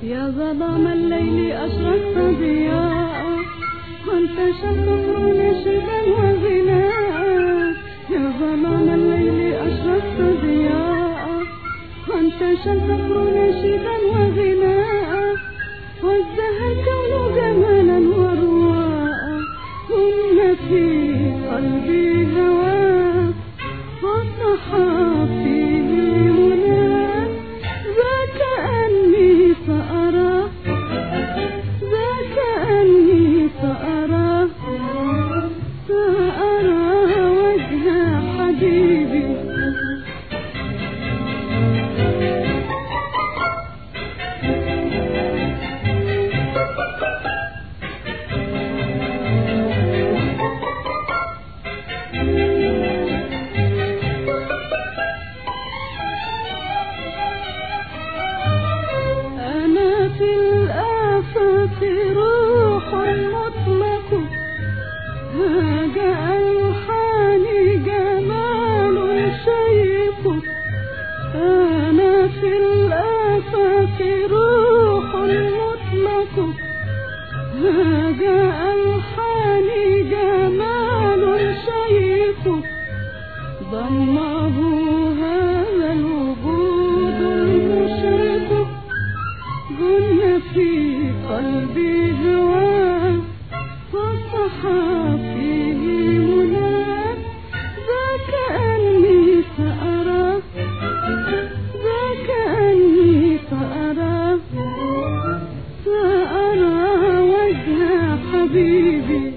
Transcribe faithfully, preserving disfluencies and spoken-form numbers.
يا ظلام الليل أشرقت ضياء وانتشى الفخر نشدا وغناء. يا ظلام الليل أشرقت ضياء وانتشى الفخر نشدا وغناء. وازدهى الكون جمالا ورواء كن في قلبي هواه وصحى فيه مناه. ذاك أني سأراه ذاك أني سأراه سأرى وجه حبيبي. في الآفاق روح مطلق هاج ألحاني جمال شيق. أنا في الآفاق روح مطلق هاج ألحاني جمال شيق. ضمه هذا الوجود المشرق كن في قلبي هواه وصحى فيه مناه. ذاك أني سأراه ذاك أني سأراه سأرى وجه حبيبي.